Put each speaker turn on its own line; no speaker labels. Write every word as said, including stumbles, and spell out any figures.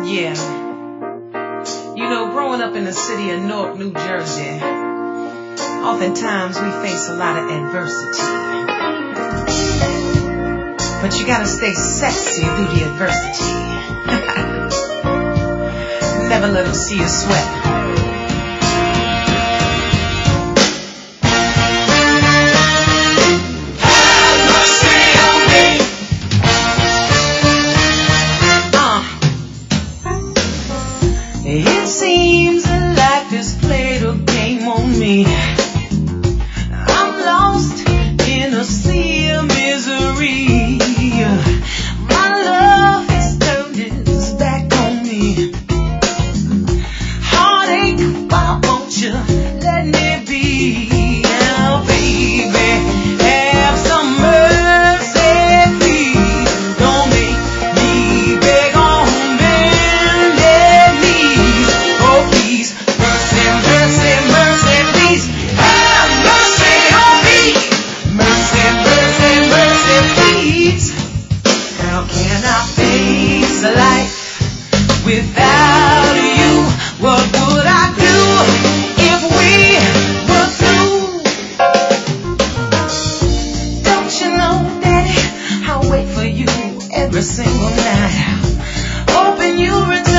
Yeah. You know, growing up in the city of Newark, New Jersey, oftentimes we face a lot of adversity. But you gotta stay sexy through the adversity. Never let them see you sweat. It seems that life has played a game on me. I'm lost in a sea of misery. My love has turned its back on me. Heartache, why won't you let me be? Now, baby, have some mercy, please. Don't make me beg on bended knees. Oh, please, mercy, mercy, mercy, please. Have mercy on me. Mercy, mercy, mercy, please. How can I face life without you? What would I do if we were through? Don't you know, Daddy, I'll wait for you every single night, hoping you return.